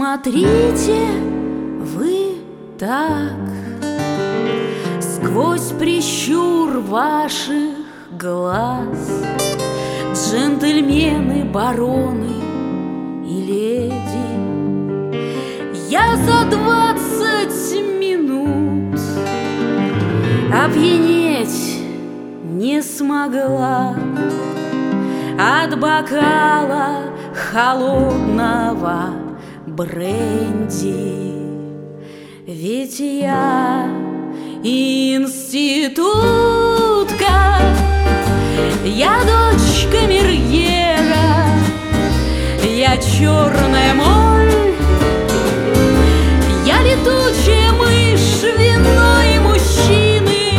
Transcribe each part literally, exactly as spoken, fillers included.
смотрите вы так сквозь прищур ваших глаз, джентльмены, бароны и леди. Я за двадцать минут опьянеть не смогла от бокала холодного бренди. Ведь я институтка, я дочь камергера, я черная моль, я летучая мышь виной мужчины.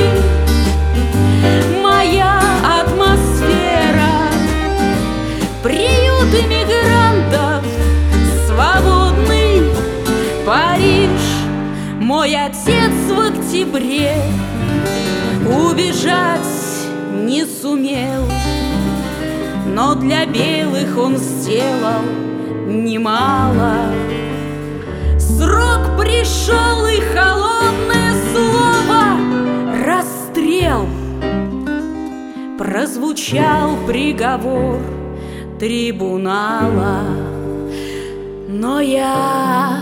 Моя атмосфера — приют иммигрантов, свободный Париж. Мой отец в октябре убежать не сумел, но для белых он сделал немало. Срок пришел, и холодное слово — расстрел. Прозвучал приговор трибунала, но я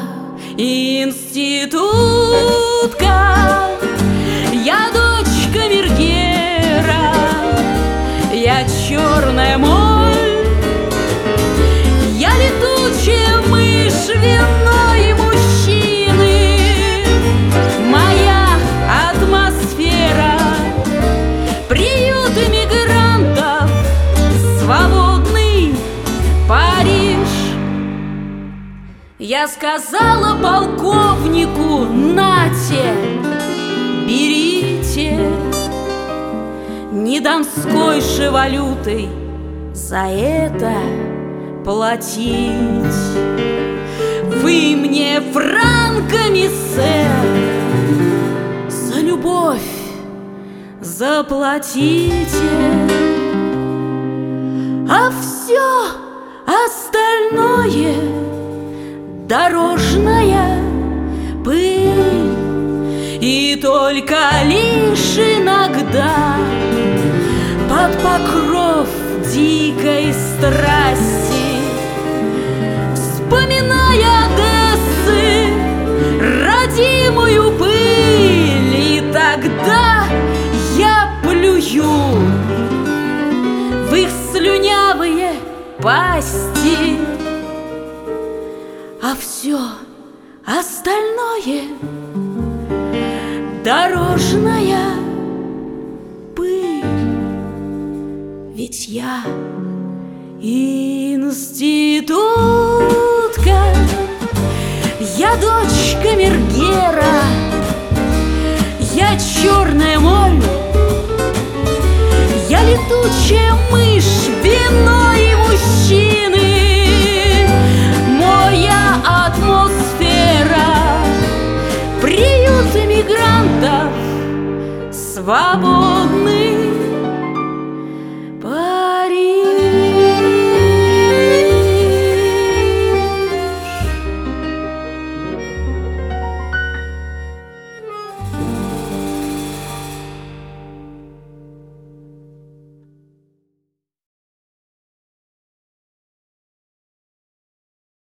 институтка, я дочь камергера, я черная моль, я летучая мышь виной мужчины. Моя атмосфера — приют иммигрантов, свободный Париж. Я сказала полковнику: нате, берите, не донской же валютой за это платить. Вы мне франками, сэр, за любовь заплатите, а все остальное — дорожная пыль. И только лишь иногда под покров дикой страсти, вспоминая Одессы, родимую пыль, и тогда я плюю в их слюнявые пасти. А все остальное — дорожная пыль. Ведь я институтка, я дочь камергера, я черная моль, я летучая мышь виной мужчины. Моя атмосфера — приют иммигрантов, свобода.